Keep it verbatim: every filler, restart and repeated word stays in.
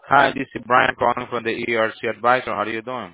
Hi, this is Brian calling from the E R C Advisor. How are you doing?